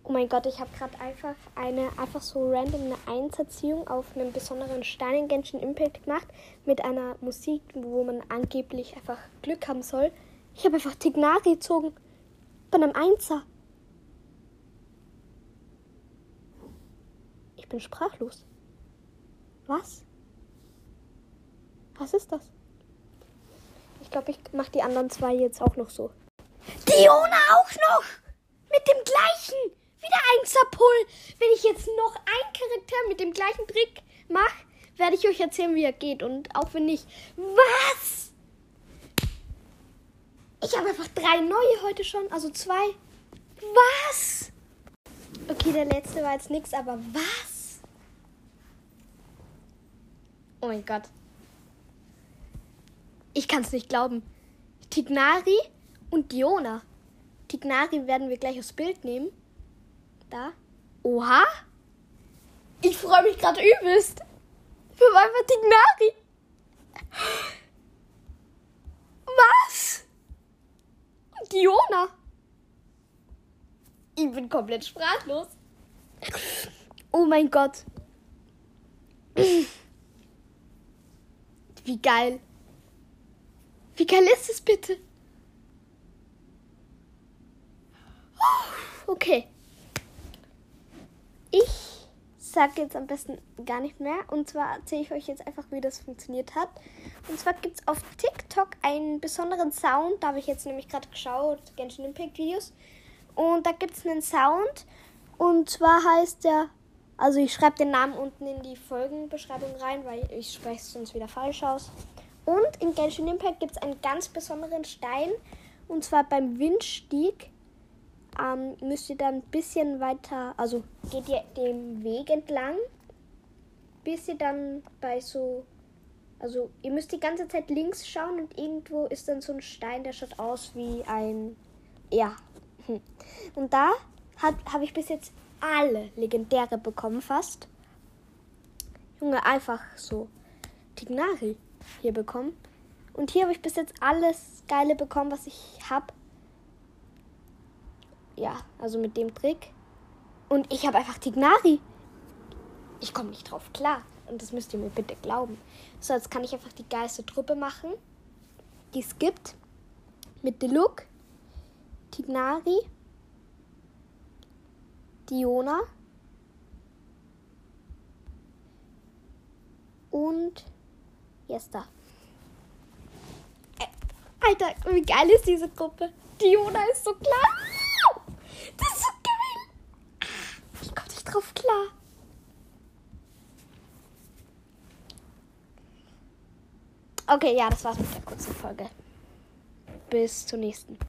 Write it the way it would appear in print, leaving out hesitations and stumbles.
Oh mein Gott, ich habe gerade einfach so random eine Einserziehung auf einem besonderen Stein in Genshin Impact gemacht. Mit einer Musik, wo man angeblich einfach Glück haben soll. Ich habe einfach Tighnari gezogen. Bei einem Einser. Ich bin sprachlos. Was? Was ist das? Ich glaube, ich mache die anderen zwei jetzt auch noch so. Diona auch noch! Mit dem gleichen! Wieder Einser-Pull! Wenn ich jetzt noch einen Charakter mit dem gleichen Trick mache, werde ich euch erzählen, wie er geht. Und auch wenn nicht... Was? Ich habe einfach 3 neue heute schon. Also 2. Was? Okay, der letzte war jetzt nix, aber was? Oh mein Gott. Ich kann es nicht glauben. Tighnari und Diona. Tighnari werden wir gleich aufs Bild nehmen. Da. Oha. Ich freue mich gerade übelst. Für einfach Tighnari. Was? Diona. Ich bin komplett sprachlos. Oh mein Gott. Wie geil. Wie geil ist es bitte? Okay. Ich sage jetzt am besten gar nicht mehr. Und zwar erzähle ich euch jetzt einfach, wie das funktioniert hat. Und zwar gibt es auf TikTok einen besonderen Sound. Da habe ich jetzt nämlich gerade geschaut, Genshin Impact Videos. Und da gibt es einen Sound. Und zwar heißt der, also ich schreibe den Namen unten in die Folgenbeschreibung rein, weil ich spreche es sonst wieder falsch aus. Und in Genshin Impact gibt es einen ganz besonderen Stein. Und zwar beim Windstieg. Müsst ihr dann ein bisschen weiter, also geht ihr den Weg entlang, bis ihr dann bei so, also ihr müsst die ganze Zeit links schauen und irgendwo ist dann so ein Stein, der schaut aus wie ein, ja. Und da habe ich bis jetzt alle Legendäre bekommen fast. Junge, einfach so Tighnari hier bekommen. Und hier habe ich bis jetzt alles Geile bekommen, was ich habe. Ja, also mit dem Trick. Und ich habe einfach Tighnari. Ich komme nicht drauf klar. Und das müsst ihr mir bitte glauben. So, jetzt kann ich einfach die geilste Truppe machen, die es gibt. Mit Diluc, Tighnari, Diona und Jester. Alter, wie geil ist diese Gruppe? Diona ist so klar. Das ist so geil. Ich komme nicht drauf klar. Okay, ja, das war's mit der kurzen Folge. Bis zur nächsten.